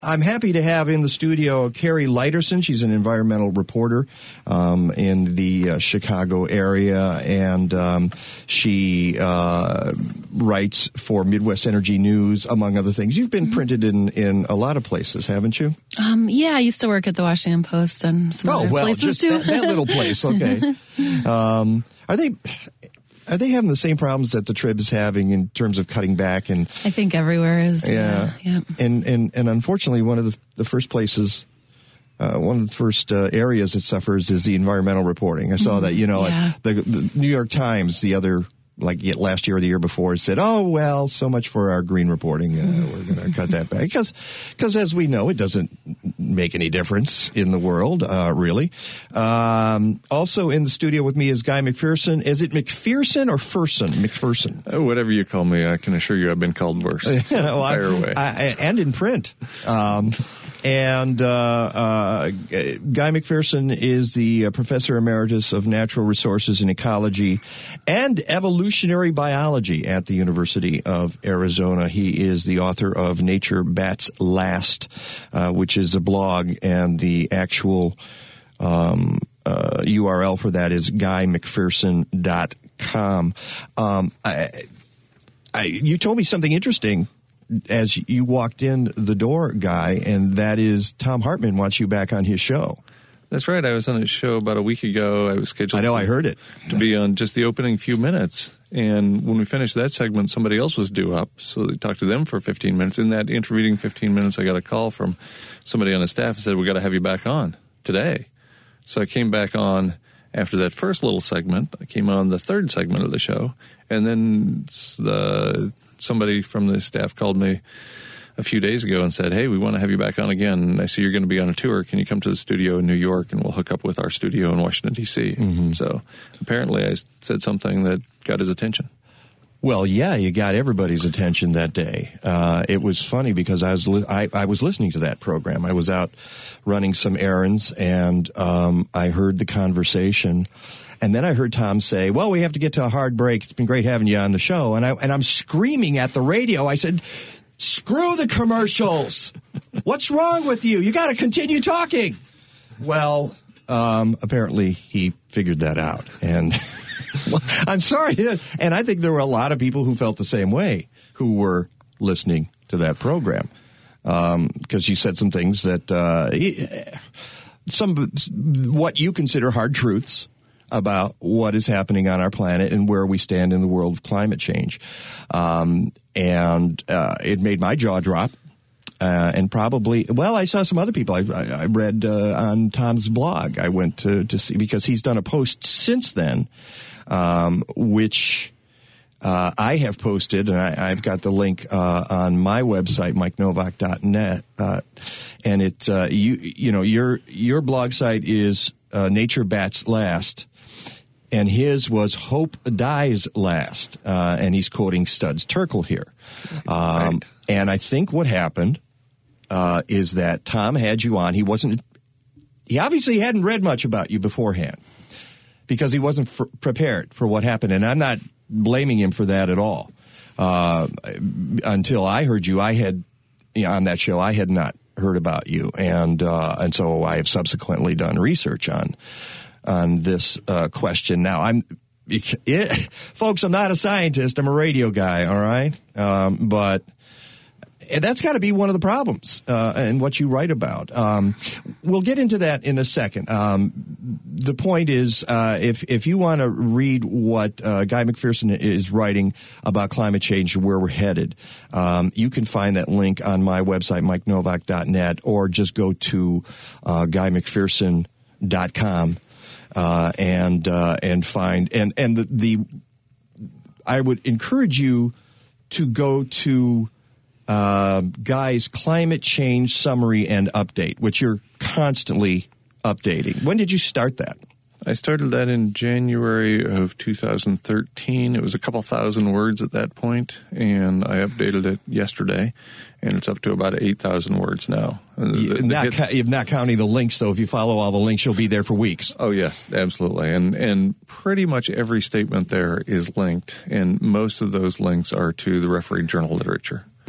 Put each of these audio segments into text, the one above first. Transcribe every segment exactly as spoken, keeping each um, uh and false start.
I'm happy to have in the studio Carrie Leiterson. She's an environmental reporter um, in the uh, Chicago area, and um, she uh, writes for Midwest Energy News, among other things. You've been mm-hmm. printed in, in a lot of places, haven't you? Um, yeah, I used to work at the Washington Post and some oh, other well, places just too. that, that little place, okay. um, are they... Are they having the same problems that the Trib is having in terms of cutting back? And I think everywhere is. Yeah. yeah. And, and, and unfortunately, one of the, the first places, uh, one of the first uh, areas it suffers is the environmental reporting. I saw mm, that, you know, yeah. like the, the New York Times, the other, like last year or the year before, said, oh, well, so much for our green reporting. Uh, we're going to cut that back. Because, because as we know, it doesn't make any difference in the world, uh, really. Um, also in the studio with me is Guy McPherson. Is it McPherson or Ferson? McPherson. Uh, whatever you call me, I can assure you I've been called worse. So well, fire I, away. I, and in print. Um, and uh, uh, Guy McPherson is the uh, Professor Emeritus of Natural Resources and Ecology and Evolutionary Biology at the University of Arizona. He is the author of Nature Bats Last, uh, which is a blog, and the actual um, uh, U R L for that is guy mcpherson dot com. Um, I, I, you told me something interesting as you walked in the door, Guy, and that is Thom Hartmann wants you back on his show. That's right. I was on his show about a week ago. I was scheduled I know, to, I heard it. to be on just the opening few minutes. And when we finished that segment, somebody else was due up. So they talked to them for fifteen minutes. In that intervening fifteen minutes, I got a call from somebody on the staff and said, we got to have you back on today. So I came back on after that first little segment. I came on the third segment of the show. And then the somebody from the staff called me a few days ago and said, hey, we want to have you back on again. And I see you're going to be on a tour. Can you come to the studio in New York and we'll hook up with our studio in Washington, D C? Mm-hmm. So apparently I said something that got his attention. Well, yeah, you got everybody's attention that day. Uh, it was funny because I was li- I, I was listening to that program. I was out running some errands, and um, I heard the conversation. And then I heard Tom say, well, we have to get to a hard break. It's been great having you on the show. And, I, and I'm screaming at the radio. I said, screw the commercials. What's wrong with you? You got to continue talking. Well, um, apparently he figured that out. And well, I'm sorry. And I think there were a lot of people who felt the same way who were listening to that program. Um, because you said some things that, uh, some, what you consider hard truths about what is happening on our planet and where we stand in the world of climate change. Um, and uh, it made my jaw drop. Uh, and probably, well, I saw some other people. I, I, I read uh, on Tom's blog. I went to, to see, because he's done a post since then, um, which uh, I have posted, and I, I've got the link uh, on my website, mike novak dot net. Uh, and it, uh, you, you know, your your blog site is uh, Nature Bats Last. And his was Hope Dies Last. Uh, and he's quoting Studs Terkel here. Um, right. And I think what happened uh, is that Tom had you on. He wasn't, he obviously hadn't read much about you beforehand because he wasn't f- prepared for what happened. And I'm not blaming him for that at all. Uh, until I heard you, I had, you know, on that show, I had not heard about you. And, uh, and so I have subsequently done research on on this uh, question. Now, I'm, it, folks, I'm not a scientist. I'm a radio guy, all right? Um, but that's got to be one of the problems uh, in what you write about. Um, we'll get into that in a second. Um, the point is, uh, if if you want to read what uh, Guy McPherson is writing about climate change and where we're headed, um, you can find that link on my website, mike novak dot net, or just go to uh, guy mcpherson dot com. Uh, and, uh, and find, and, and the, the, I would encourage you to go to, uh, Guy's Climate Change Summary and Update, which you're constantly updating. When did you start that? I started that in January of two thousand thirteen. It was a couple thousand words at that point, and I updated it yesterday, and it's up to about eight thousand words now. The, the not, hit, not counting the links, though. If you follow all the links, you'll be there for weeks. Oh, yes, absolutely. And and pretty much every statement there is linked, and most of those links are to the refereed journal literature.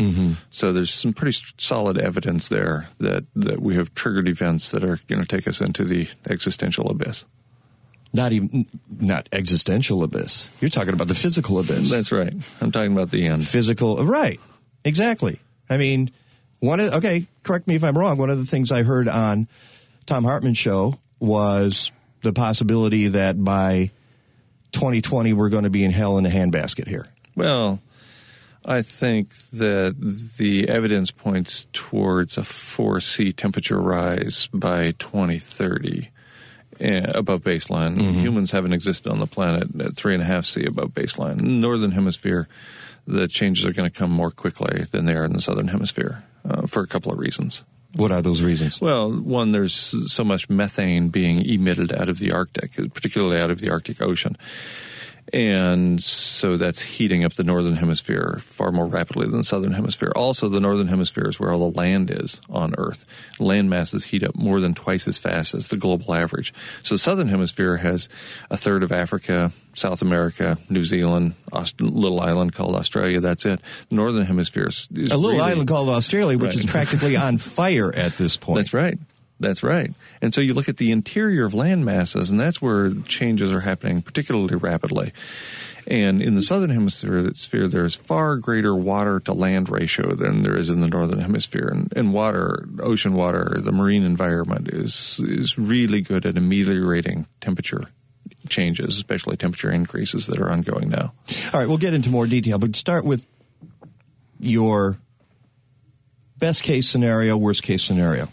Mm-hmm. So there's some pretty solid evidence there that, that we have triggered events that are going to take us into the existential abyss. Not even, not existential abyss. You're talking about the physical abyss. That's right. I'm talking about the end. Physical, right. Exactly. I mean, one of, okay, correct me if I'm wrong. One of the things I heard on Tom Hartman's show was the possibility that by twenty twenty we're going to be in hell in a handbasket here. Well, I think that the evidence points towards a four C temperature rise by twenty thirty. Above baseline. Mm-hmm. Humans haven't existed on the planet at three and a half C above baseline. In the northern hemisphere, the changes are going to come more quickly than they are in the southern hemisphere uh, for a couple of reasons. What are those reasons? Well, one, there's so much methane being emitted out of the Arctic, particularly out of the Arctic Ocean. And so that's heating up the northern hemisphere far more rapidly than the southern hemisphere. Also, the northern hemisphere is where all the land is on Earth. Land masses heat up more than twice as fast as the global average. So the southern hemisphere has a third of Africa, South America, New Zealand, a little island called Australia. That's it. The northern hemisphere is, is a little really, island called Australia, which right. is practically on fire at this point. That's right. That's right. And so you look at the interior of land masses, and that's where changes are happening particularly rapidly. And in the southern hemisphere, there's far greater water-to-land ratio than there is in the northern hemisphere. And, and water, ocean water, the marine environment is is really good at ameliorating temperature changes, especially temperature increases that are ongoing now. All right, we'll get into more detail, but start with your best-case scenario, worst-case scenario.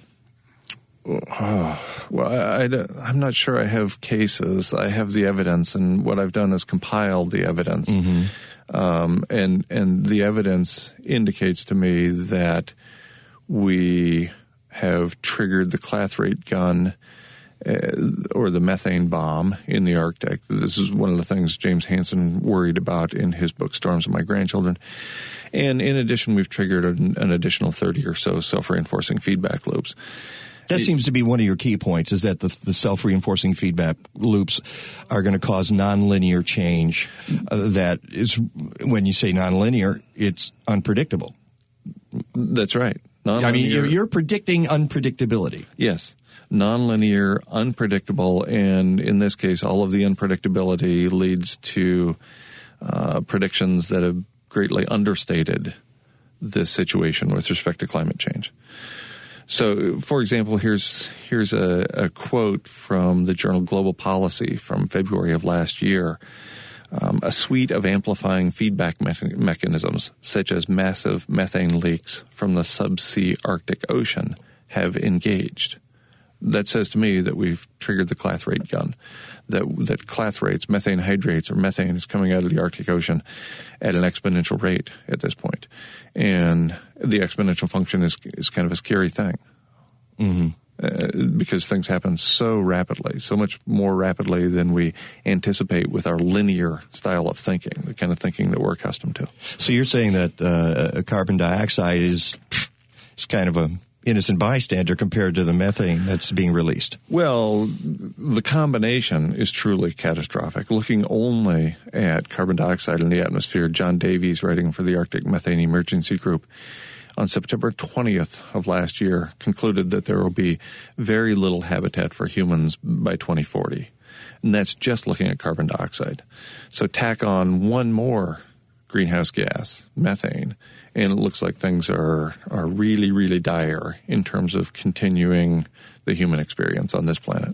Oh, well, I, I, I'm not sure I have cases. I have the evidence, and what I've done is compiled the evidence. Mm-hmm. Um, and and the evidence indicates to me that we have triggered the Clathrate gun uh, or the methane bomb in the Arctic. This is one of the things James Hansen worried about in his book, Storms of My Grandchildren. And in addition, we've triggered an, an additional thirty or so self-reinforcing feedback loops. That seems to be one of your key points, is that the, the self-reinforcing feedback loops are going to cause nonlinear change uh, that is, when you say nonlinear, it's unpredictable. That's right. Nonlinear. I mean, you're, you're predicting unpredictability. Yes. Nonlinear, unpredictable, and in this case, all of the unpredictability leads to uh, predictions that have greatly understated this situation with respect to climate change. So, for example, here's here's a, a quote from the journal Global Policy from February of last year. Um, a suite of amplifying feedback me- mechanisms, such as massive methane leaks from the subsea Arctic Ocean, have engaged. That says to me that we've triggered the Clathrate gun, that that Clathrates, methane hydrates, or methane is coming out of the Arctic Ocean at an exponential rate at this point. And the exponential function is is kind of a scary thing. Mm-hmm. Uh, because things happen so rapidly, so much more rapidly than we anticipate with our linear style of thinking, the kind of thinking that we're accustomed to. So you're saying that uh, carbon dioxide is, is kind of a innocent bystander compared to the methane that's being released? Well, the combination is truly catastrophic. Looking only at carbon dioxide in the atmosphere, John Davies, writing for the Arctic Methane Emergency Group, on September twentieth of last year, concluded that there will be very little habitat for humans by twenty forty. And that's just looking at carbon dioxide. So tack on one more greenhouse gas, methane, and it looks like things are, are really, really dire in terms of continuing the human experience on this planet.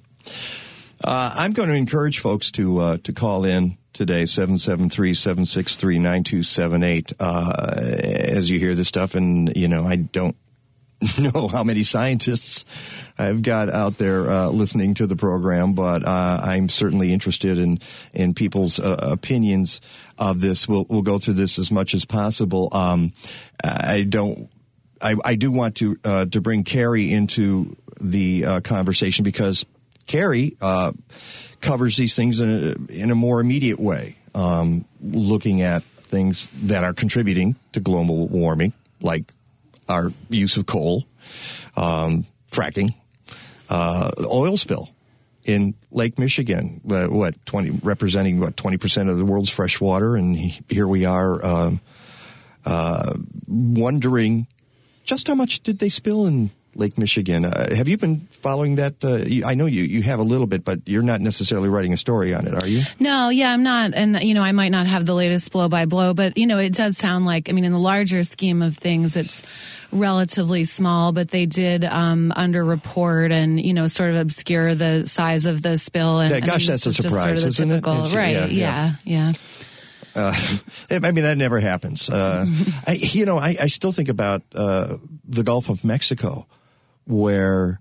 Uh, I'm going to encourage folks to uh, to call in today, seven seven three, seven six three, nine two seven eight, uh, as you hear this stuff. And, you know, I don't know how many scientists I've got out there uh, listening to the program, but uh, I'm certainly interested in, in people's uh, opinions of this. We'll, we'll go through this as much as possible. Um, I don't, I, I do want to, uh, to bring Carrie into the uh, conversation because Carrie uh, covers these things in a, in a more immediate way, um, looking at things that are contributing to global warming, like our use of coal, um, fracking, uh, oil spill in Lake Michigan, uh, what, twenty, representing, what, twenty percent of the world's fresh water, and here we are um, uh, wondering just how much did they spill in Lake Michigan. Uh, have you been following that? Uh, you, I know you, you have a little bit, but you're not necessarily writing a story on it, are you? No, yeah, I'm not. And, you know, I might not have the latest blow by blow, but, you know, it does sound like, I mean, in the larger scheme of things, it's relatively small, but they did um, underreport and, you know, sort of obscure the size of the spill. And yeah, gosh, I mean, that's a surprise, sort of isn't typical, it? Right, yeah. yeah. yeah. yeah. Uh, I mean, that never happens. Uh, I, you know, I, I still think about uh, the Gulf of Mexico, where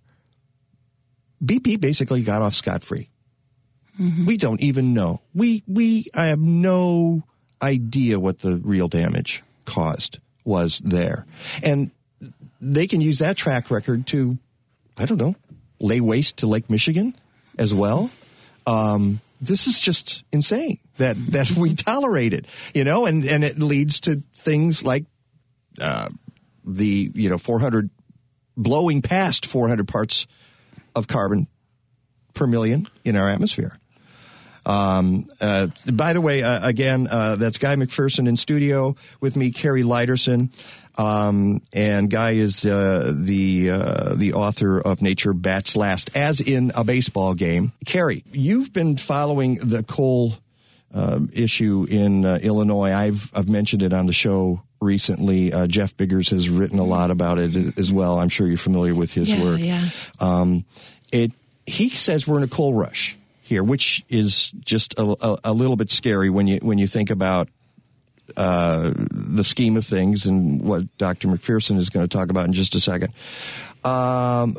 B P basically got off scot-free. Mm-hmm. We don't even know. We we I have no idea what the real damage caused was there, and they can use that track record to, I don't know, lay waste to Lake Michigan as well. Um, this is just insane that, that we tolerate it, you know, and, and it leads to things like, uh, the, you know, four hundred blowing past four hundred parts of carbon per million in our atmosphere. Um, uh, by the way, uh, again, uh, that's Guy McPherson in studio with me, Carrie Leiderson. Um, and Guy is, uh, the, uh, the author of Nature Bats Last, as in a baseball game. Carrie, you've been following the coal, uh, issue in, uh, Illinois. I've, I've mentioned it on the show recently. Uh, Jeff Biggers has written a lot about it as well. I'm sure you're familiar with his yeah, work. Yeah. Um, it, he says we're in a coal rush here, which is just a, a, a little bit scary when you, when you think about, uh, the scheme of things and what Doctor McPherson is going to talk about in just a second. Um,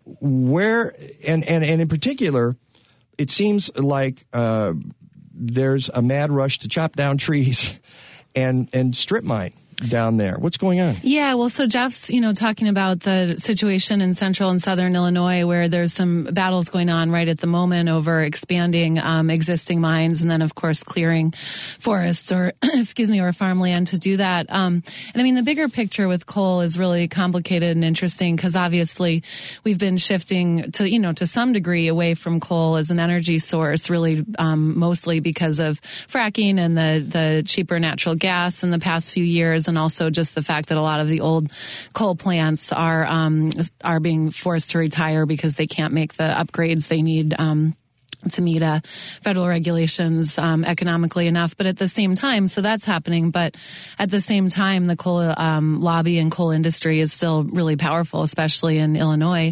where, and, and, and in particular, it seems like, uh, there's a mad rush to chop down trees and, and strip mine down there. What's going on? Yeah, well, so Jeff's, you know, talking about the situation in central and southern Illinois where there's some battles going on right at the moment over expanding um, existing mines and then, of course, clearing forests or, excuse me, or farmland to do that. Um, and I mean, the bigger picture with coal is really complicated and interesting because obviously we've been shifting to, you know, to some degree away from coal as an energy source, really um, mostly because of fracking and the, the cheaper natural gas in the past few years. And also just the fact that a lot of the old coal plants are um, are being forced to retire because they can't make the upgrades they need um, to meet uh, federal regulations um, economically enough. But at the same time, so that's happening. But at the same time, the coal um, lobby and coal industry is still really powerful, especially in Illinois.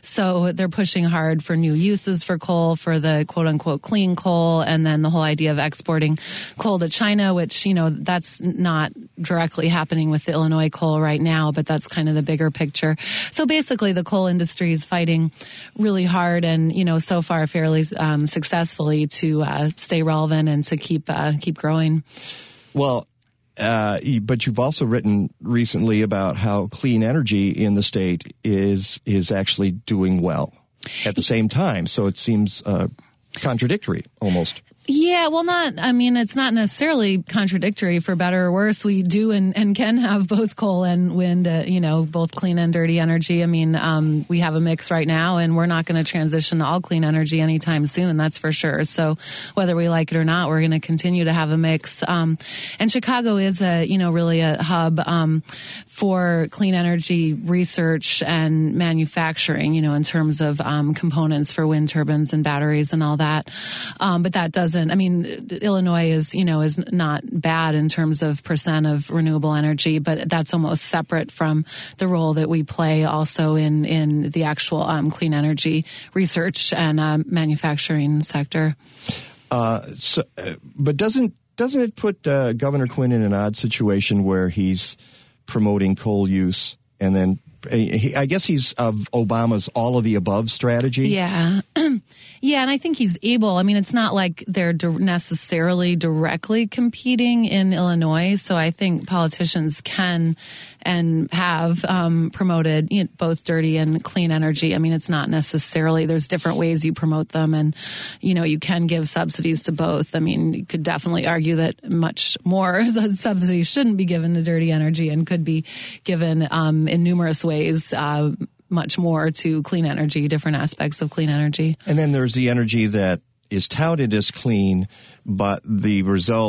So they're pushing hard for new uses for coal, for the quote unquote clean coal, and then the whole idea of exporting coal to China, which, you know, that's not directly happening with the Illinois coal right now, but that's kind of the bigger picture. So basically, the coal industry is fighting really hard and, you know, so far fairly um, successfully to uh, stay relevant and to keep uh, keep growing. Well, uh, but you've also written recently about how clean energy in the state is is actually doing well at the same time. So it seems uh, contradictory almost. Yeah, well, not, I mean, it's not necessarily contradictory for better or worse. We do and, and can have both coal and wind, uh, you know, both clean and dirty energy. I mean, um, we have a mix right now and we're not going to transition to all clean energy anytime soon. That's for sure. So whether we like it or not, we're going to continue to have a mix. Um, and Chicago is a, you know, really a hub, um, for clean energy research and manufacturing, you know, in terms of, um, components for wind turbines and batteries and all that. Um, but that doesn't, I mean, Illinois is, you know, is not bad in terms of percent of renewable energy, but that's almost separate from the role that we play also in, in the actual um, clean energy research and uh, manufacturing sector. Uh, so, uh, but doesn't doesn't it put uh, Governor Quinn in an odd situation where he's promoting coal use and then he, I guess he's of Obama's all of the above strategy? Yeah. Yeah, and I think he's able. I mean, it's not like they're necessarily directly competing in Illinois. So I think politicians can and have um, promoted, you know, both dirty and clean energy. I mean, it's not necessarily, there's different ways you promote them. And, you know, you can give subsidies to both. I mean, you could definitely argue that much more subsidies shouldn't be given to dirty energy and could be given um, in numerous ways. Uh, much more to clean energy, different aspects of clean energy. And then there's the energy that is touted as clean, but the result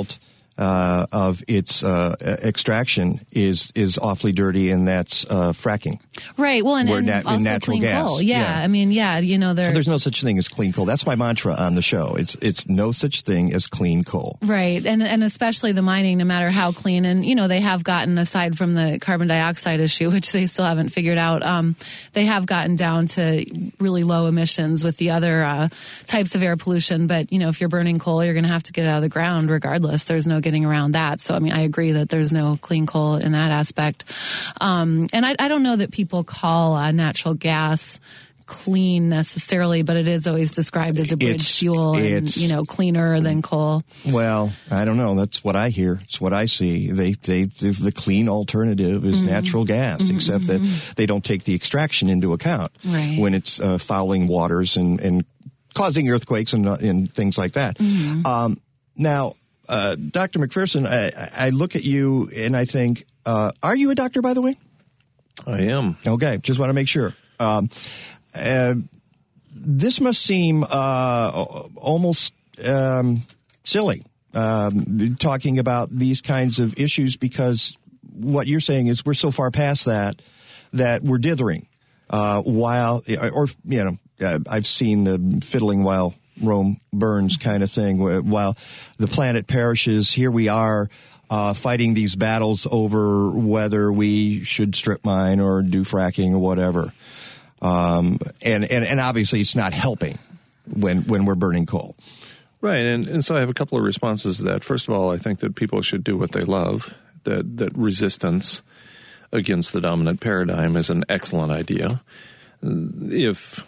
uh, of its uh, extraction is is awfully dirty, and that's uh, fracking. Right. Well, and, Where and nat- also natural clean gas. coal. Yeah. Yeah. I mean, yeah, you know, So there's no such thing as clean coal. That's my mantra on the show. It's it's no such thing as clean coal. Right. And and especially the mining, no matter how clean. And, you know, they have gotten, aside from the carbon dioxide issue, which they still haven't figured out, um, they have gotten down to really low emissions with the other uh, types of air pollution. But, you know, if you're burning coal, you're going to have to get it out of the ground regardless. There's no getting around that. So, I mean, I agree that there's no clean coal in that aspect. Um, and I, I don't know that people call uh, natural gas clean necessarily, but it is always described as a bridge It's- fuel and, it's- you know, cleaner than coal. Well, I don't know. That's what I hear. It's what I see. They, they, the clean alternative is Mm-hmm. natural gas, mm-hmm. except that they don't take the extraction into account Right. when it's uh, fouling waters and, and causing earthquakes and, uh, and things like that. Mm-hmm. Um, now, uh, Doctor McPherson, I, I look at you and I think, uh, are you a doctor, by the way? I am. Okay, just want to make sure. Um, uh, this must seem uh, almost um, silly, um, talking about these kinds of issues, because what you're saying is we're so far past that that we're dithering. Uh, while, or, you know, uh, I've seen the fiddling while Rome burns kind of thing. While the planet perishes, here we are uh, fighting these battles over whether we should strip mine or do fracking or whatever. Um, and, and, and obviously it's not helping when, when we're burning coal. Right, and, and so I have a couple of responses to that. First of all, I think that people should do what they love, that, that resistance against the dominant paradigm is an excellent idea. If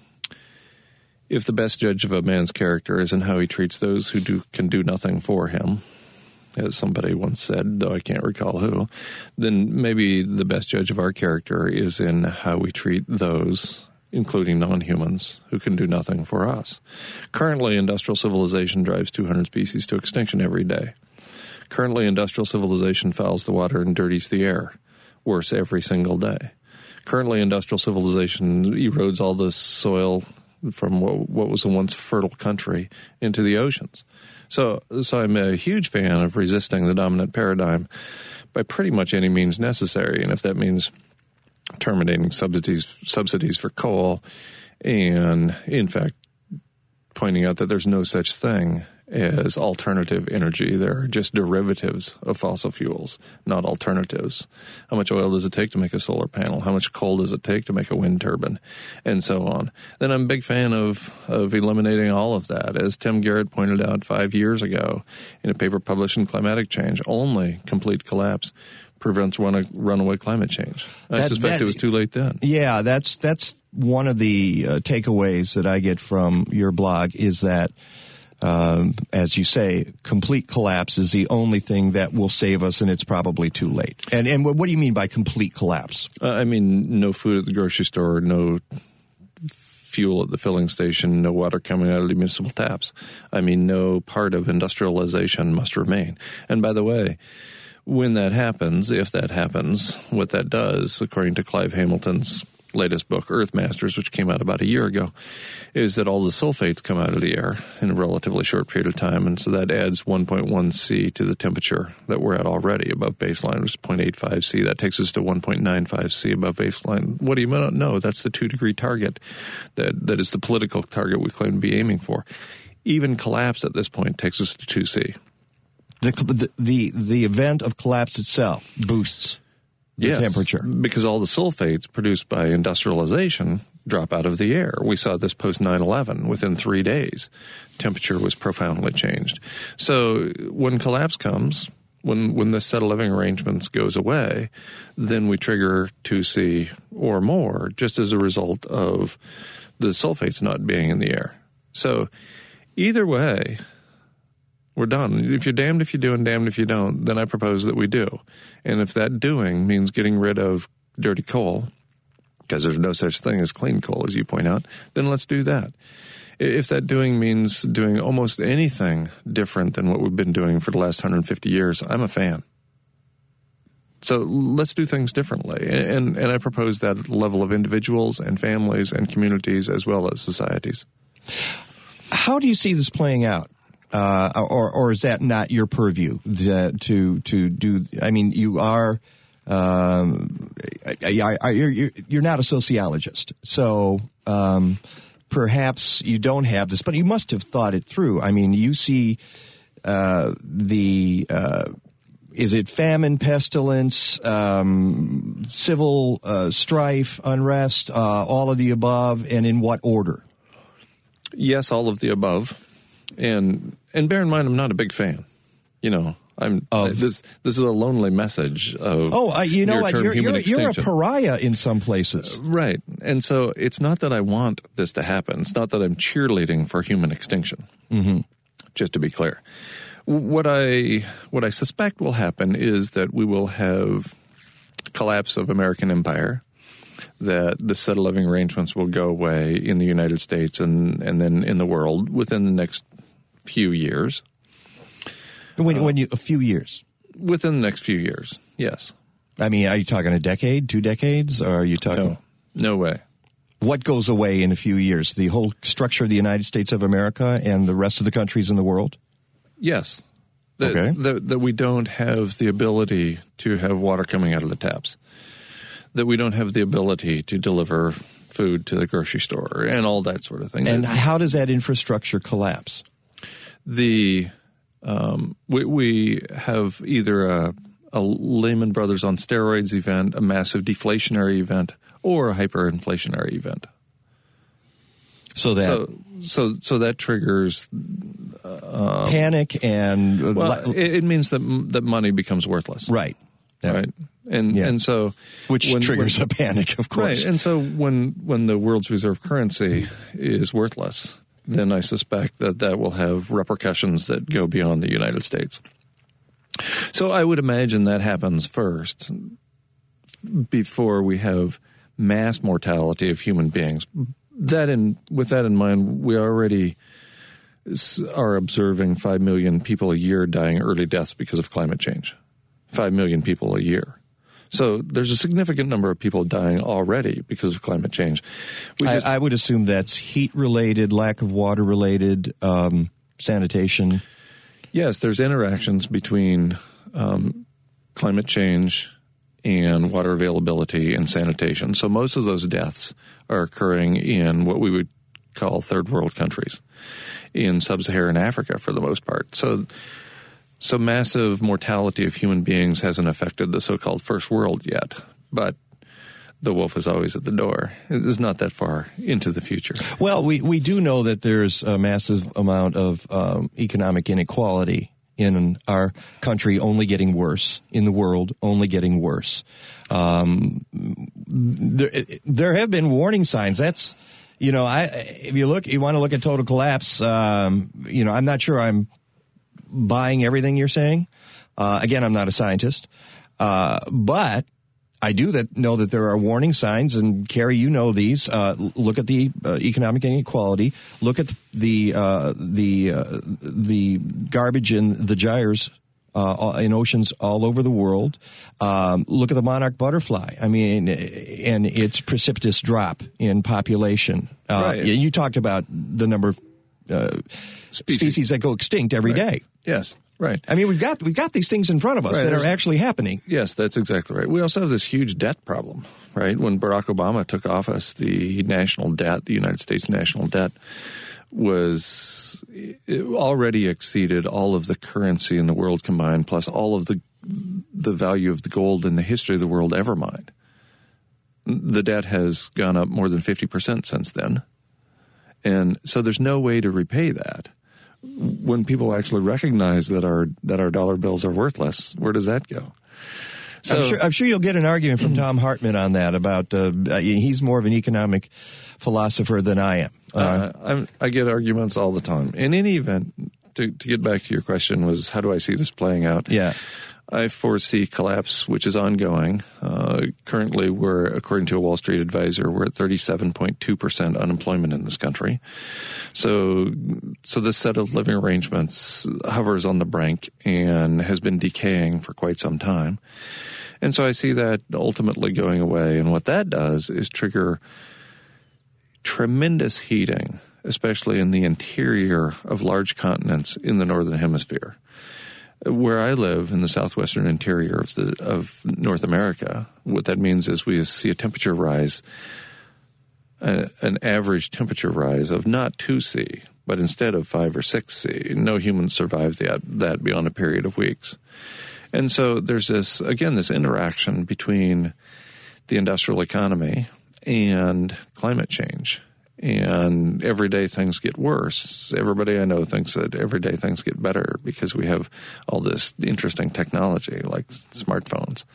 if the best judge of a man's character is in how he treats those who do can do nothing for him, as somebody once said, though I can't recall who, then maybe the best judge of our character is in how we treat those, including non-humans, who can do nothing for us. Currently, industrial civilization drives two hundred species to extinction every day. Currently, industrial civilization fouls the water and dirties the air, worse every single day. Currently, industrial civilization erodes all the soil from what, what was a once fertile country into the oceans. So, so I'm a huge fan of resisting the dominant paradigm by pretty much any means necessary. And if that means terminating subsidies, subsidies for coal, and in fact, pointing out that there's no such thing as alternative energy. There are just derivatives of fossil fuels, not alternatives. How much oil does it take to make a solar panel? How much coal does it take to make a wind turbine? And so on. Then I'm a big fan of, of eliminating all of that. As Tim Garrett pointed out five years ago in a paper published in Climatic Change, only complete collapse prevents run, runaway climate change. I That- suspect that- it was too late then. Yeah, that's that's one of the uh, takeaways that I get from your blog is that, um, as you say, complete collapse is the only thing that will save us, and it's probably too late. And and what do you mean by complete collapse? Uh, I mean, no food at the grocery store, no fuel at the filling station, no water coming out of the municipal taps. I mean, no part of industrialization must remain. And by the way, when that happens, if that happens, what that does, according to Clive Hamilton's latest book, Earth Masters, which came out about a year ago, is that all the sulfates come out of the air in a relatively short period of time. And so that adds one point one C to the temperature that we're at already above baseline, which is zero point eight five C. That takes us to one point nine five C above baseline. What do you know? That's the two-degree target that, that is the political target we claim to be aiming for. Even collapse at this point takes us to two C. The the the, the event of collapse itself boosts the yes, temperature. Because all the sulfates produced by industrialization drop out of the air. We saw this post nine eleven. Within three days, temperature was profoundly changed. So when collapse comes, when when this set of living arrangements goes away, then we trigger two C or more just as a result of the sulfates not being in the air. So either way, we're done. If you're damned if you do and damned if you don't, then I propose that we do. And if that doing means getting rid of dirty coal, because there's no such thing as clean coal, as you point out, then let's do that. If that doing means doing almost anything different than what we've been doing for the last one hundred fifty years, I'm a fan. So let's do things differently. And, and I propose that at the level of individuals and families and communities as well as societies. How do you see this playing out? Uh, or, or is that not your purview that, to to do? I mean, you are um, you're you're not a sociologist, so um, perhaps you don't have this, but you must have thought it through. I mean, you see uh, the uh, is it famine, pestilence, um, civil uh, strife, unrest, uh, all of the above, and in what order? Yes, all of the above. And and bear in mind, I'm not a big fan. You know, I'm Of, this. This is a lonely message of oh, uh, you know what? near-term You're human you're, you're a extinction. pariah in some places, Right. And so it's not that I want this to happen. It's not that I'm cheerleading for human extinction. Mm-hmm. Just to be clear, what I what I suspect will happen is that we will have collapse of American empire. That the set of living arrangements will go away in the United States and, and then in the world within the next few years. when Uh, when you a few years. Within the next few years, yes. I mean, are you talking a decade, two decades, or are you talking? No, no way. What goes away in a few years? The whole structure of the United States of America and the rest of the countries in the world? Yes. That, Okay. that, that we don't have the ability to have water coming out of the taps. That we don't have the ability to deliver food to the grocery store and all that sort of thing. And how does that infrastructure collapse? The um, we, we have either a, a Lehman Brothers on steroids event, a massive deflationary event, or a hyperinflationary event. So that So so so that triggers panic and uh, well, li- it, it means that that money becomes worthless. right, Yeah. Right. And Yeah. and so which when- triggers when- a panic, of course. Right. And so when when the world's reserve currency is worthless, then I suspect that that will have repercussions that go beyond the United States. So I would imagine that happens first before we have mass mortality of human beings. That in with that in mind, we already s- are observing five million people a year dying early deaths because of climate change. five million people a year. So there's a significant number of people dying already because of climate change. We just, I, I would assume that's heat-related, lack of water-related, um, sanitation. yes, there's interactions between um, climate change and water availability and sanitation. So most of those deaths are occurring in what we would call third world countries, in sub-Saharan Africa for the most part. So So massive mortality of human beings hasn't affected the so-called first world yet, but the wolf is always at the door. It is not that far into the future. Well, we, we do know that there's a massive amount of um, economic inequality in our country, only getting worse, in the world, only getting worse. Um, there, there have been warning signs. That's, you know, I if you look, you want to look at total collapse, um, you know, I'm not sure I'm buying everything you're saying. Uh, again, I'm not a scientist, uh, but I do that know that there are warning signs. And Carrie, you know these. Uh, look at the uh, economic inequality. Look at the uh, the uh, the garbage in the gyres uh, in oceans all over the world. Um, look at the monarch butterfly. I mean, and its precipitous drop in population. Uh, Right. You talked about the number of uh, species. species that go extinct every Right. day. Yes, right. I mean, we've got we've got these things in front of us Right, that are there's- actually happening. Yes, that's exactly right. We also have this huge debt problem, right? When Barack Obama took office, the national debt, the United States national debt, was it already exceeded all of the currency in the world combined, plus all of the the value of the gold in the history of the world ever mined. The debt has gone up more than fifty percent since then. And so there's no way to repay that. When people actually recognize that our that our dollar bills are worthless, where does that go? So, I'm sure, I'm sure you'll get an argument from Tom Hartman on that. About uh, he's more of an economic philosopher than I am. Uh, uh, I'm, I get arguments all the time. In any event, to, to get back to your question, was how do I see this playing out? yeah, I foresee collapse, which is ongoing. Uh, currently, we're, according to a Wall Street advisor, we're at thirty-seven point two percent unemployment in this country. So, so this set of living arrangements hovers on the brink and has been decaying for quite some time. And so I see that ultimately going away. And what that does is trigger tremendous heating especially in the interior of large continents in the northern hemisphere. Where I live in the southwestern interior of, the, of North America, what that means is we see a temperature rise, a, an average temperature rise of not two C, but instead of five or six C. No human survives that, that beyond a period of weeks. And so there's this, again, this interaction between the industrial economy and climate change. And every day things get worse. Everybody I know thinks that every day things get better because we have all this interesting technology like smartphones.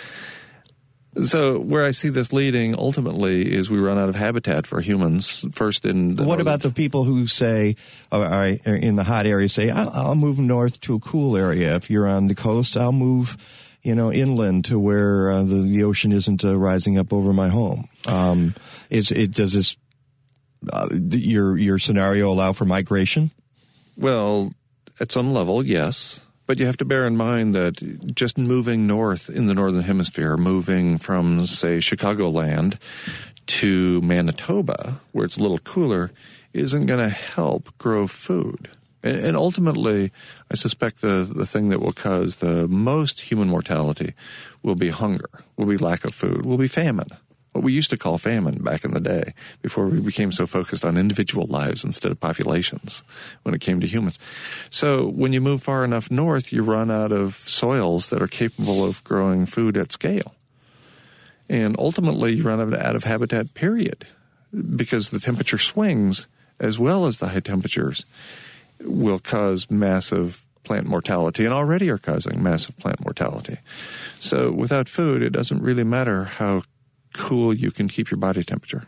So where I see this leading ultimately is we run out of habitat for humans first in the What northern- about the people who say, all right, in the hot area, say, I'll, I'll move north to a cool area. If you're on the coast, I'll move, you know, inland to where uh, the, the ocean isn't uh, rising up over my home. Um, is it, does this, uh, your, your scenario allow for migration? Well, at some level, yes. But you have to bear in mind that just moving north in the northern hemisphere, moving from, say, Chicagoland to Manitoba, where it's a little cooler, isn't going to help grow food. And, and ultimately, I suspect the, the thing that will cause the most human mortality will be hunger, will be lack of food, will be famine. What we used to call famine back in the day, before we became so focused on individual lives instead of populations when it came to humans. So when you move far enough north, you run out of soils that are capable of growing food at scale. And ultimately, you run out of habitat, period, because the temperature swings as well as the high temperatures will cause massive plant mortality and already are causing massive plant mortality. So without food, it doesn't really matter how cool you can keep your body temperature.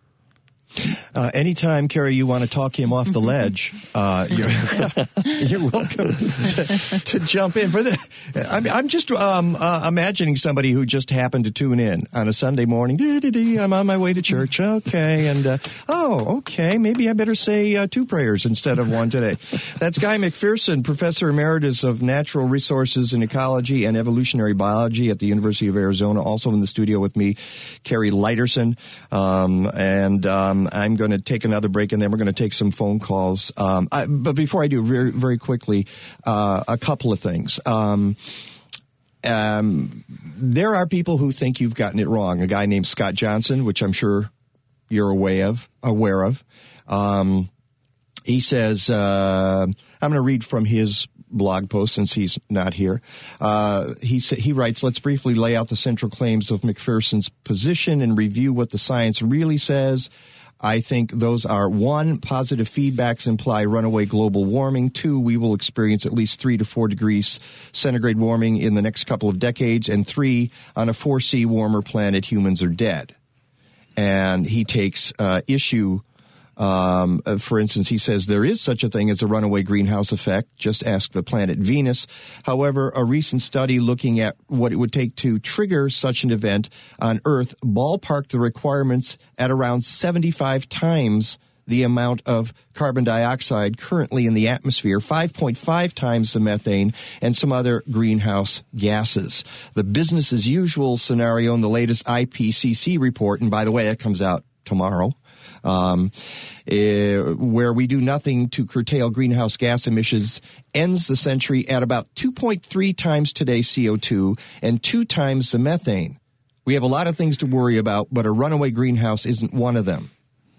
Uh, anytime, Carrie, you want to talk him off the ledge, uh, you're, you're welcome to, to jump in. For the, I'm, I'm just um, uh, imagining somebody who just happened to tune in on a Sunday morning. Dee-dee-dee, I'm on my way to church. Okay. And, uh, oh, okay, maybe I better say uh, two prayers instead of one today. That's Guy McPherson, Professor Emeritus of Natural Resources and Ecology and Evolutionary Biology at the University of Arizona. Also in the studio with me, Carrie Lighterson. Um, and um, I'm going to take another break, and then we're going to take some phone calls. Um, I, but before I do, very, very quickly, uh, a couple of things. Um, um, there are people who think you've gotten it wrong. A guy named Scott Johnson, which I'm sure you're aware of. Aware of. Um, he says, uh, I'm going to read from his blog post since he's not here. Uh, he he writes, let's briefly lay out the central claims of McPherson's position and review what the science really says. I think those are, one, positive feedbacks imply runaway global warming. Two, we will experience at least three to four degrees centigrade warming in the next couple of decades. And three, on a four C warmer planet, humans are dead. And he takes uh, issue. Um, for instance, he says there is such a thing as a runaway greenhouse effect. Just ask the planet Venus. However, a recent study looking at what it would take to trigger such an event on Earth ballparked the requirements at around seventy-five times the amount of carbon dioxide currently in the atmosphere, five point five times the methane, and some other greenhouse gases. The business as usual scenario in the latest I P C C report, and by the way, it comes out tomorrow, Um, uh, where we do nothing to curtail greenhouse gas emissions, ends the century at about two point three times today's C O two and two times the methane. We have a lot of things to worry about, but a runaway greenhouse isn't one of them.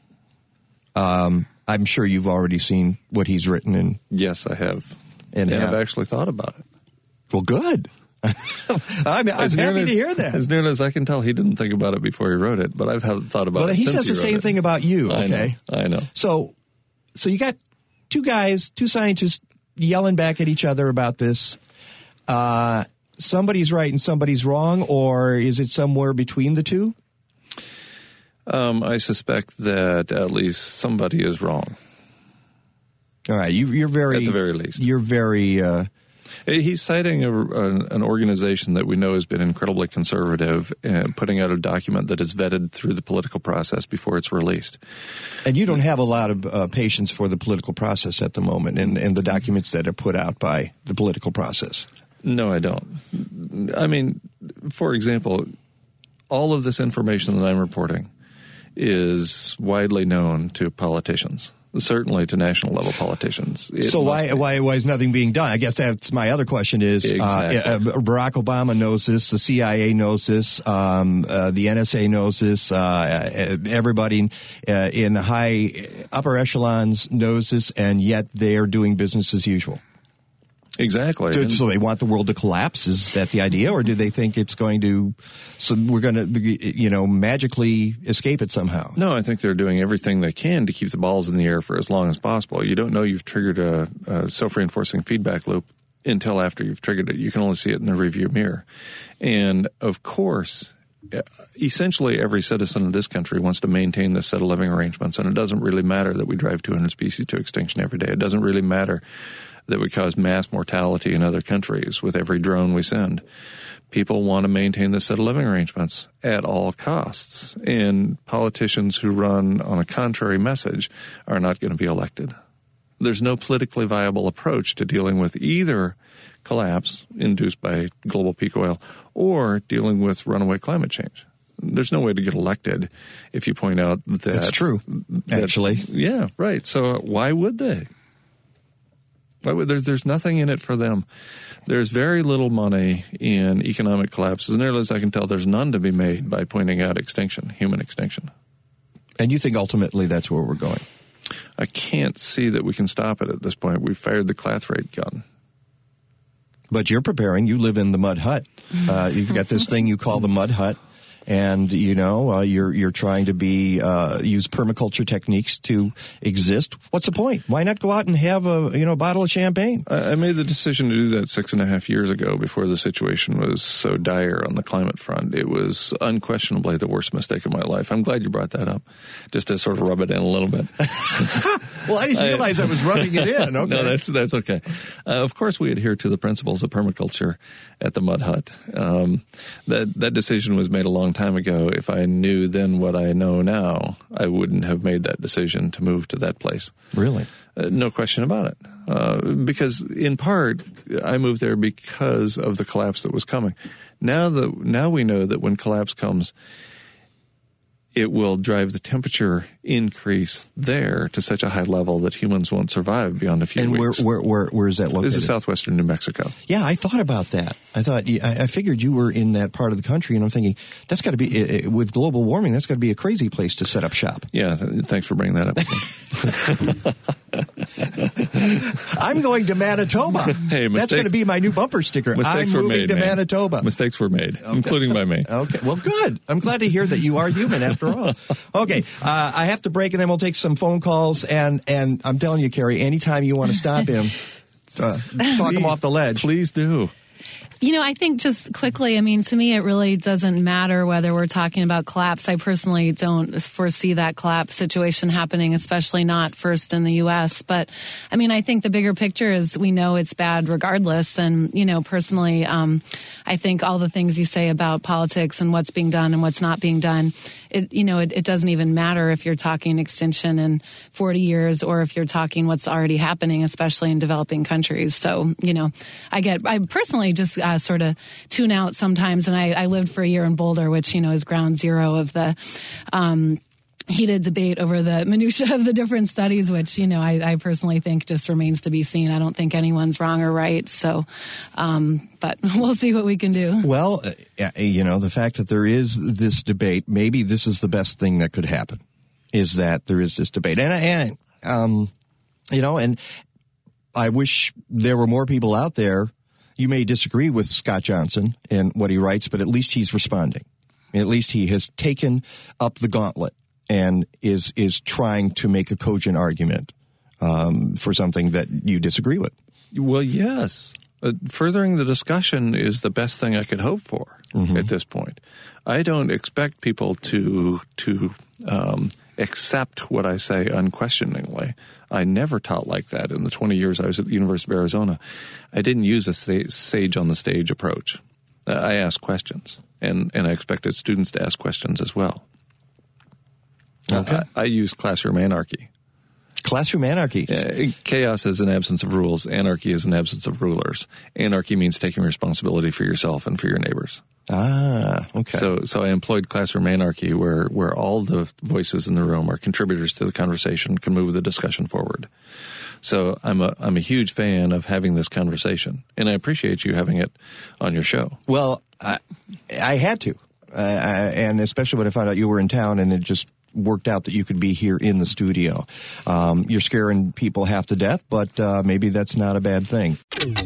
Um, I'm sure you've already seen what he's written. And yes, I have. And, and uh, I've actually thought about it. Well, good. I'm, I'm happy as, to hear that. As nearly as I can tell, he didn't think about it before he wrote it, but I've had, thought about well, it he since says the he wrote same it. thing about you, I okay? know, I know. So, so you got two guys, two scientists yelling back at each other about this. Uh, somebody's right and somebody's wrong, or is it somewhere between the two? Um, I suspect that at least somebody is wrong. All right, you, you're very... At the very least. You're very... Uh, He's citing a, a, an organization that we know has been incredibly conservative and putting out a document that is vetted through the political process before it's released. And you don't have a lot of uh, patience for the political process at the moment and, and the documents that are put out by the political process. No, I don't. I mean, for example, all of this information that I'm reporting is widely known to politicians. certainly to national level politicians. It so why, be. why why is nothing being done? I guess that's my other question is, exactly. uh, Barack Obama knows this, the C I A knows this, um, uh, the N S A knows this, uh, everybody uh, in the high upper echelons knows this, and yet they are doing business as usual. Exactly. So, so they want the world to collapse? Is that the idea, or do they think it's going to? So we're going to, you know, magically escape it somehow? No, I think they're doing everything they can to keep the balls in the air for as long as possible. You don't know you've triggered a, a self-reinforcing feedback loop until after you've triggered it. You can only see it in the rearview mirror, and of course, essentially every citizen of this country wants to maintain this set of living arrangements, and it doesn't really matter that we drive two hundred species to extinction every day. It doesn't really matter that we cause mass mortality in other countries with every drone we send. People want to maintain this set of living arrangements at all costs, and politicians who run on a contrary message are not going to be elected. There's no politically viable approach to dealing with either collapse induced by global peak oil or dealing with runaway climate change. There's no way to get elected if you point out that... That's true, that, actually. Yeah, right. So why would they? There's, there's nothing in it for them. There's very little money in economic collapses. And nearly as I can tell, there's none to be made by pointing out extinction, human extinction. And you think ultimately that's where we're going? I can't see that we can stop it at this point. We've fired the Clathrate gun. But you're preparing. You live in the mud hut. Uh, you've got this thing you call the mud hut. And, you know, uh, you're you're trying to be uh, use permaculture techniques to exist. What's the point? Why not go out and have a, you know, bottle of champagne? I, I made the decision to do that six and a half years ago before the situation was so dire on the climate front. It was unquestionably the worst mistake of my life. I'm glad you brought that up, just to sort of rub it in a little bit. Well, I didn't realize I, I was rubbing it in. Okay. No, that's that's okay. Uh, of course, we adhere to the principles of permaculture at the Mud Hut. Um, that that decision was made a long time ago. If I knew then what I know now, I wouldn't have made that decision to move to that place. Really? Uh, no question about it. Uh, because in part, I moved there because of the collapse that was coming. Now that now we know that when collapse comes, it will drive the temperature increase there to such a high level that humans won't survive beyond a few and weeks. And where, where, where, where is that located? This is southwestern New Mexico. Yeah, I thought about that. I thought, I figured you were in that part of the country, and I'm thinking, that's got to be, with global warming, that's got to be a crazy place to set up shop. Yeah, th- thanks for bringing that up. I'm going to Manitoba. Hey, mistakes, that's going to be my new bumper sticker. Mistakes I'm were moving made, to man. Manitoba. Mistakes were made, okay. Including by me. Okay, well, good. I'm glad to hear that you are human after all. Okay, uh, I have to break, and then we'll take some phone calls, and, and I'm telling you, Carrie, anytime you want to stop him, uh, talk please, him off the ledge. Please do. You know, I think just quickly, I mean, to me, it really doesn't matter whether we're talking about collapse. I personally don't foresee that collapse situation happening, especially not first in the U S. But, I mean, I think the bigger picture is we know it's bad regardless. And, you know, personally, um, I think all the things you say about politics and what's being done and what's not being done, it, you know, it, it doesn't even matter if you're talking extinction in forty years or if you're talking what's already happening, especially in developing countries. So, you know, I get, I personally just uh, sort of tune out sometimes. And I, I lived for a year in Boulder, which, you know, is ground zero of the, um, heated debate over the minutia of the different studies, which, you know, I, I personally think just remains to be seen. I don't think anyone's wrong or right. So, um, but we'll see what we can do. Well, uh, you know, the fact that there is this debate, maybe this is the best thing that could happen, is that there is this debate. And, and um, you know, and I wish there were more people out there. You may disagree with Scott Johnson and what he writes, but at least he's responding. At least he has taken up the gauntlet and is is trying to make a cogent argument um, for something that you disagree with. Well, yes. Uh, furthering the discussion is the best thing I could hope for mm-hmm. at this point. I don't expect people to to um, accept what I say unquestioningly. I never taught like that in the twenty years I was at the University of Arizona. I didn't use a sage on the stage approach. I asked questions, and, and I expected students to ask questions as well. Okay. I, I use classroom anarchy. Classroom anarchy. Uh, chaos is an absence of rules. Anarchy is an absence of rulers. Anarchy means taking responsibility for yourself and for your neighbors. Ah, okay. So, so I employed classroom anarchy, where where all the voices in the room are contributors to the conversation, can move the discussion forward. So I'm a I'm a huge fan of having this conversation, and I appreciate you having it on your show. Well, I, I had to, uh, and especially when I found out you were in town, and it just worked out that you could be here in the studio. Um, you're scaring people half to death, but uh, maybe that's not a bad thing.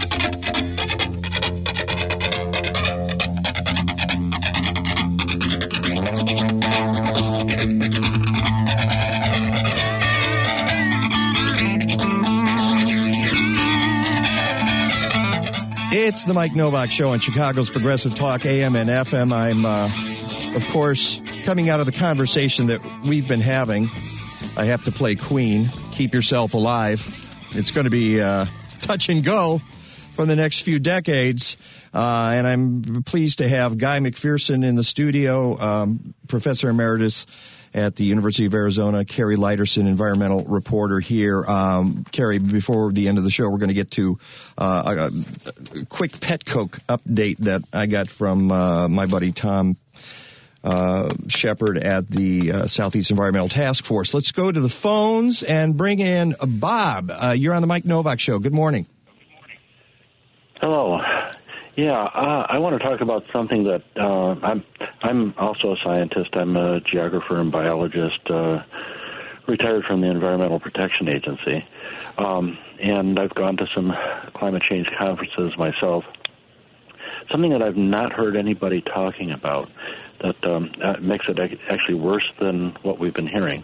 It's the Mike Novak Show on Chicago's Progressive Talk, A M and F M. I'm, uh, of course, coming out of the conversation that we've been having. I have to play Queen, Keep Yourself Alive. It's going to be uh, touch and go for the next few decades. Uh, and I'm pleased to have Guy McPherson in the studio, um, Professor Emeritus at the University of Arizona, Carrie Liderson, environmental reporter here. Um, Carrie, before the end of the show, we're going to get to uh, a, a quick Petcoke update that I got from uh, my buddy Tom uh, Shepard at the uh, Southeast Environmental Task Force. Let's go to the phones and bring in Bob. Uh, you're on the Mike Novak Show. Good morning. Hello. Yeah, uh, I want to talk about something that uh, I'm. I'm also a scientist. I'm a geographer and biologist, uh, retired from the Environmental Protection Agency, um, and I've gone to some climate change conferences myself. Something that I've not heard anybody talking about that um, uh, makes it actually worse than what we've been hearing.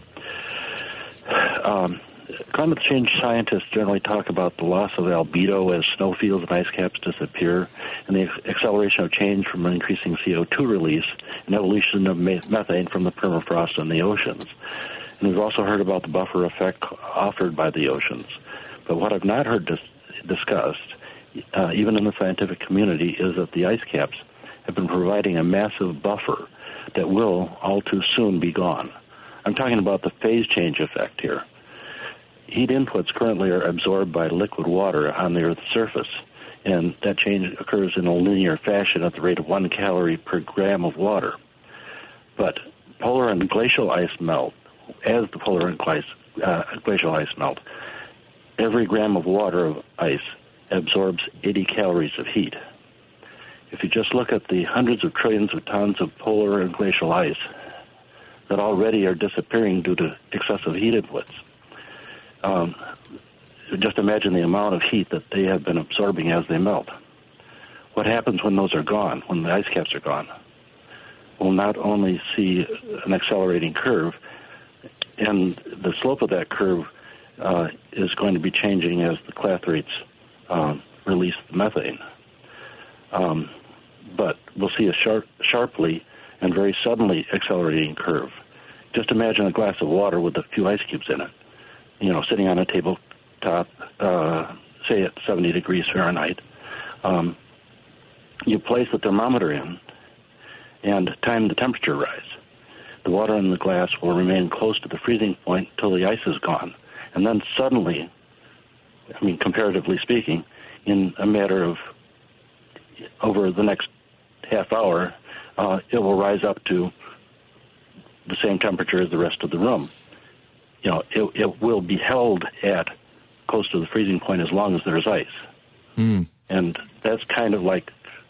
Um, Climate change scientists generally talk about the loss of albedo as snowfields and ice caps disappear, and the acceleration of change from increasing C O two release and evolution of methane from the permafrost in the oceans. And we've also heard about the buffer effect offered by the oceans. But what I've not heard dis- discussed, uh, even in the scientific community, is that the ice caps have been providing a massive buffer that will all too soon be gone. I'm talking about the phase change effect here. Heat inputs currently are absorbed by liquid water on the Earth's surface, and that change occurs in a linear fashion at the rate of one calorie per gram of water. But polar and glacial ice melt. As the polar and glacial, uh, glacial ice melt, every gram of water of ice absorbs eighty calories of heat. If you just look at the hundreds of trillions of tons of polar and glacial ice that already are disappearing due to excessive heat inputs, Um, just imagine the amount of heat that they have been absorbing as they melt. What happens when those are gone, when the ice caps are gone? We'll not only see an accelerating curve, and the slope of that curve uh, is going to be changing as the clathrates uh, release the methane. Um, but we'll see a sharp, sharply and very suddenly accelerating curve. Just imagine a glass of water with a few ice cubes in it. You know, sitting on a tabletop, uh, say at seventy degrees Fahrenheit. Um, you place the thermometer in and time the temperature rise. The water in the glass will remain close to the freezing point until the ice is gone. And then suddenly, I mean, comparatively speaking, in a matter of over the next half hour, uh, it will rise up to the same temperature as the rest of the room. You know, it, it will be held at close to the freezing point as long as there's ice. Mm. And that's kind of like,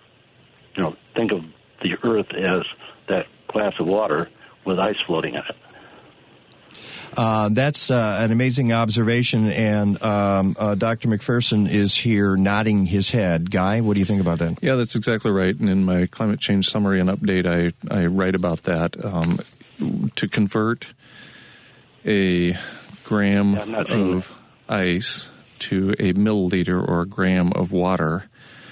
you know, think of the Earth as that glass of water with ice floating in it. Uh, that's uh, an amazing observation, and um, uh, Doctor McPherson is here nodding his head. Guy, what do you think about that? Yeah, that's exactly right. And in my climate change summary and update, I, I write about that. Um, to convert a gram yeah, of ice to a milliliter or a gram of water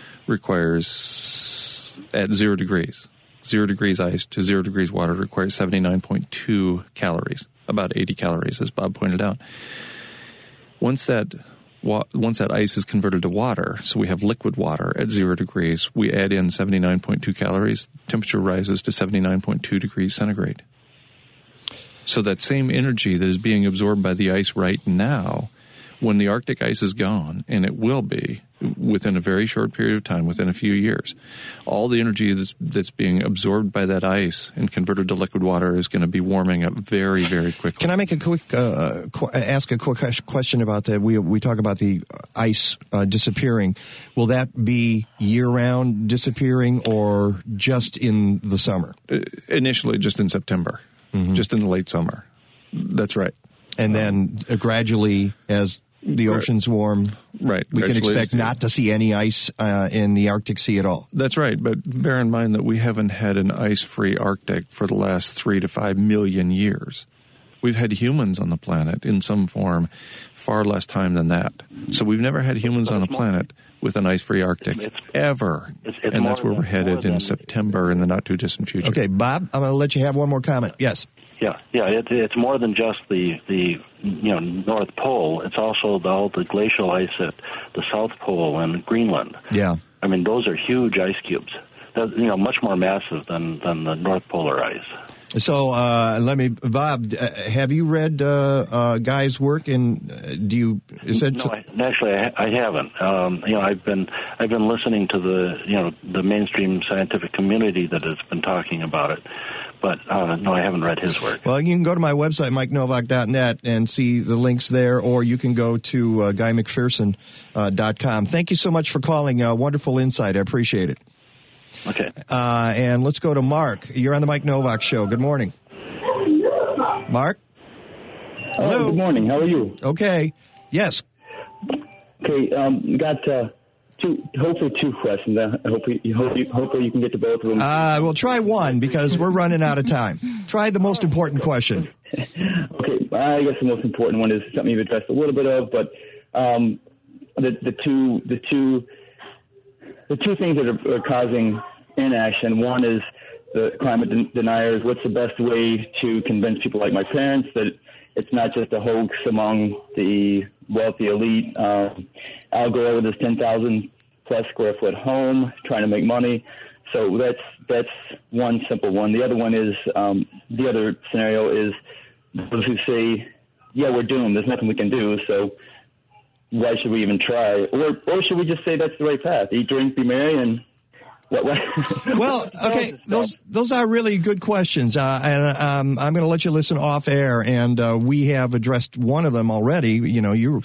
requires, at zero degrees, zero degrees ice to zero degrees water requires seventy-nine point two calories, about eighty calories, as Bob pointed out. Once that wa- once that ice is converted to water, so we have liquid water at zero degrees, we add in seventy-nine point two calories, temperature rises to seventy-nine point two degrees centigrade. So that same energy that is being absorbed by the ice right now, when the Arctic ice is gone, and it will be within a very short period of time, within a few years, all the energy that's, that's being absorbed by that ice and converted to liquid water is going to be warming up very, very quickly. Can I make a quick uh, qu- ask a quick question about that? We we talk about the ice uh, disappearing. Will that be year-round disappearing, or just in the summer? Uh, initially, just in September, mm-hmm. just in the late summer. That's right. And then uh, gradually, as the oceans warm, right. we can expect not to see any ice uh, in the Arctic Sea at all. That's right, but bear in mind that we haven't had an ice-free Arctic for the last three to five million years. We've had humans on the planet in some form far less time than that. So we've never had humans on a planet with an ice-free Arctic, it's, ever. It's, it's and that's where we're headed in September in the not-too-distant future. Okay, Bob, I'm going to let you have one more comment. Yes. Yeah, yeah. It, it's more than just the the you know North Pole. It's also the, all the glacial ice at the South Pole and Greenland. Yeah. I mean, those are huge ice cubes. That's, you know, much more massive than, than the North Polar ice. So uh, let me, Bob. Uh, have you read uh, uh, Guy's work? And uh, do you? Is that no, I, actually, I, I haven't. Um, you know, I've been I've been listening to the you know the mainstream scientific community that has been talking about it. But, uh, no, I haven't read his work. Well, you can go to my website, mike novak dot net, and see the links there, or you can go to uh, guy mcpherson dot com. Thank you so much for calling. Uh, wonderful insight. I appreciate it. Okay. Uh, and let's go to Mark. You're on the Mike Novak Show. Good morning. Mark? Hello. Oh, good morning. How are you? Okay. Yes. Okay. Um, got... Uh Two, hopefully two questions. I hope you, hope you, hopefully you can get to both of them. Uh, we'll try one because we're running out of time. Try the most important question. Okay, I guess the most important one is something you've addressed a little bit of, but um, the, the two the two the two things that are, are causing inaction. One is the climate den- deniers. What's the best way to convince people like my parents that it's not just a hoax among the wealthy elite? Um, Al Gore with his ten thousand plus square foot home, trying to make money. So that's that's one simple one. The other one is um, the other scenario is those who say, "Yeah, we're doomed. There's nothing we can do. So why should we even try?" Or or should we just say that's the right path? Eat, drink, be merry, and what? what? Well, okay, those those are really good questions, uh, and um, I'm going to let you listen off air, and uh, we have addressed one of them already. You know, you.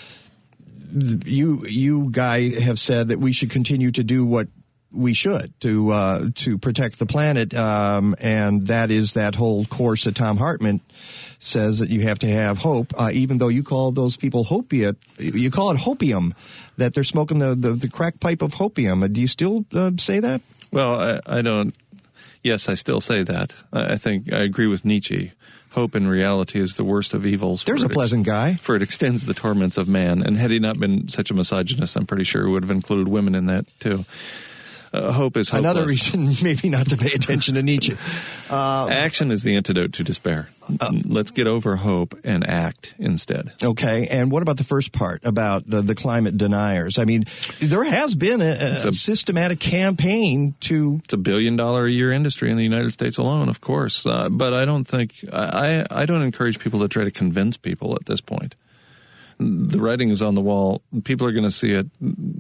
You, you, Guy, have said that we should continue to do what we should to uh, to protect the planet, um, and that is that whole course that Tom Hartman says that you have to have hope. Uh, even though you call those people hopiate, you call it hopium, that they're smoking the, the, the crack pipe of hopium. Do you still uh, say that? Well, I, I don't. Yes, I still say that. I, I think I agree with Nietzsche. Hope in reality is the worst of evils. There's a pleasant ex- guy. For it extends the torments of man. And had he not been such a misogynist, I'm pretty sure he would have included women in that, too. Uh, hope is hopeless. Another reason maybe not to pay attention to Nietzsche. Uh, Action is the antidote to despair. Uh, Let's get over hope and act instead. Okay, and what about the first part about the, the climate deniers? I mean, there has been a, a, a systematic campaign to... It's a billion dollar a year industry in the United States alone, of course. Uh, but I don't think... I, I don't encourage people to try to convince people at this point. The writing is on the wall. People are going to see it.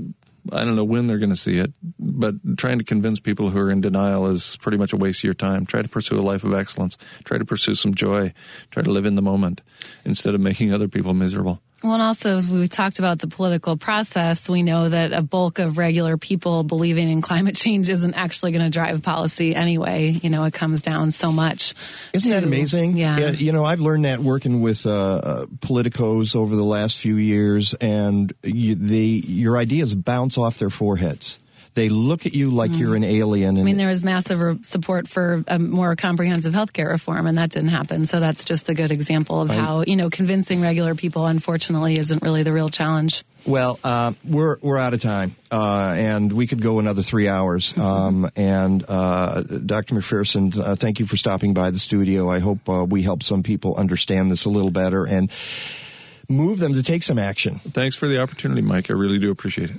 I don't know when they're going to see it, but trying to convince people who are in denial is pretty much a waste of your time. Try to pursue a life of excellence. Try to pursue some joy. Try to live in the moment instead of making other people miserable. Well, and also, as we've talked about the political process, we know that a bulk of regular people believing in climate change isn't actually going to drive policy anyway. You know, it comes down so much. Isn't to, that amazing? Yeah. yeah. You know, I've learned that working with uh, uh, politicos over the last few years, and you, they, your ideas bounce off their foreheads. They look at you like mm. you're an alien. And I mean, there was massive support for a more comprehensive health care reform, and that didn't happen. So that's just a good example of I, how, you know, convincing regular people, unfortunately, isn't really the real challenge. Well, uh, we're we're out of time, uh, and we could go another three hours. Um, and uh, Doctor McPherson, uh, thank you for stopping by the studio. I hope uh, we help some people understand this a little better and move them to take some action. Thanks for the opportunity, Mike. I really do appreciate it.